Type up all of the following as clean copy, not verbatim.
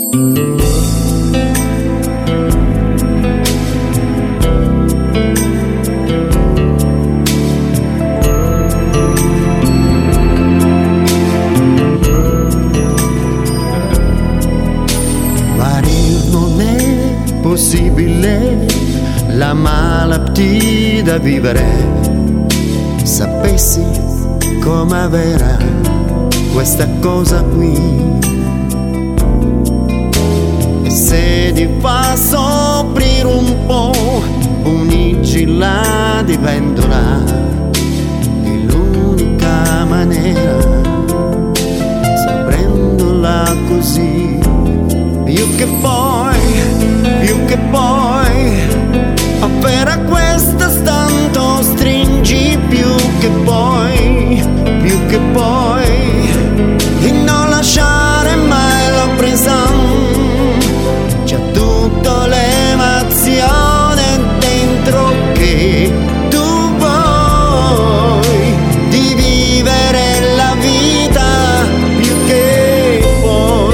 Possibile la malattia da vivere, sapessi come vera questa cosa qui, e se ti fa soffrire un po', unigila diventerà l'unica maniera, saprendola così, più che poi appena questa stanto stringi, più che poi di non lasciare mai la presa, c'è tutta l'emozione dentro che tu vuoi di vivere la vita più che poi.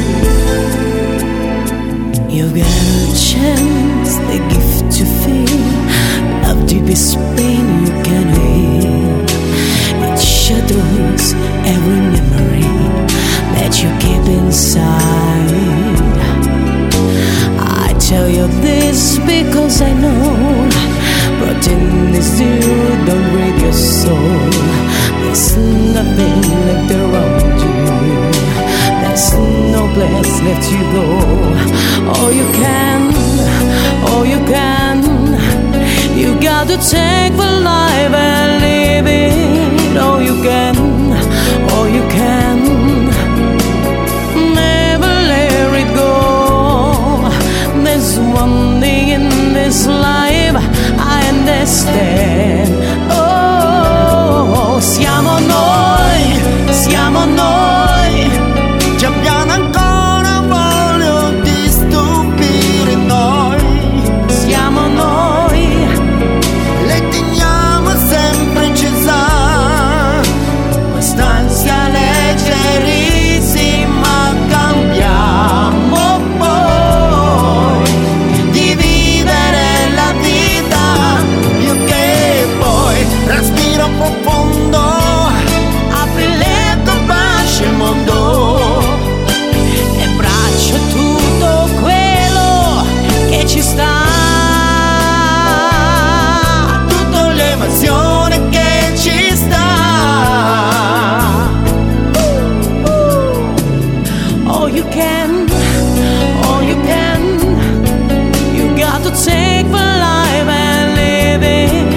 You've got a chance, the gift to feel love, deepest pain you can heal. It shadows every memory that you keep inside. I tell you this because I know pretend is you don't break your soul. There's nothing left around you, there's no place left to go. All you can, you got to take for life and live it. All you can, never let it go. There's one thing in this life I understand. Oh, siamo noi, Ci abbiamo ancora voglia di stupire noi, siamo noi, le teniamo sempre accesa, quest'ansia leggerissima, cambiamo poi di vivere la vita più che poi. Respiro profondo, apri le tue braccia il mondo, e braccio tutto quello che ci sta, tutta l'emozione che ci sta. all you can, you got to take for life and live it.